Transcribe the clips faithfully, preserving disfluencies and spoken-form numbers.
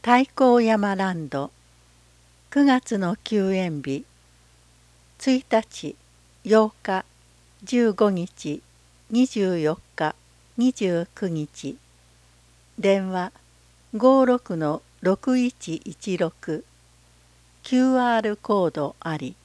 太閤山ランドくがつの休園日ついたち、ようか、じゅうごにち、にじゅうよっか、にじゅうくにち電話ごろくのろくいちいちろく キューアール コードあり。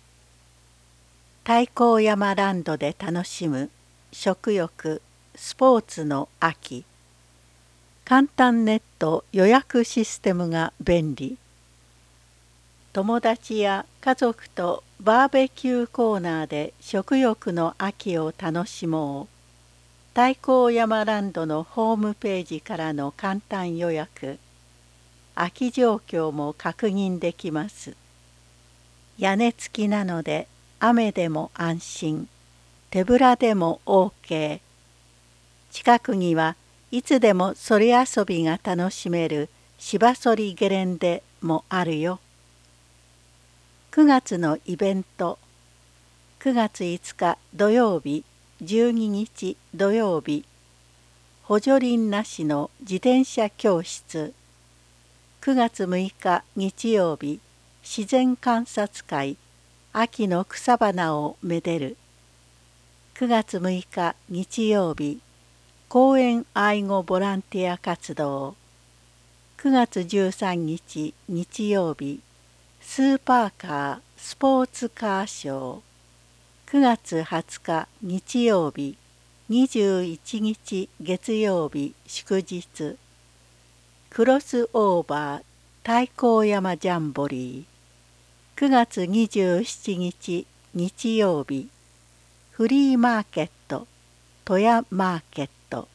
太閤山ランドで楽しむ食欲スポーツの秋。簡単ネット予約システムが便利。友達や家族とバーベキューコーナーで食欲の秋を楽しもう。太閤山ランドのホームページからの簡単予約。空き状況も確認できます。屋根付きなので雨でも安心。手ぶらでも オーケー。近くにはいつでもそり遊びが楽しめる芝そりゲレンデもあるよ。くがつのイベントくがついつか土曜日じゅうににち土曜日補助輪なしの自転車教室くがつむいか日曜日自然観察会秋の草花をめでるくがつむいか日曜日公園愛護ボランティア活動くがつじゅうさんにち日曜日スーパーカースポーツカーショーくがつはつか日曜日にじゅういちにち月曜日祝日クロスオーバー太閤山ジャンボリーくがつにじゅうしちにち日曜日フリーマーケット富山マーケット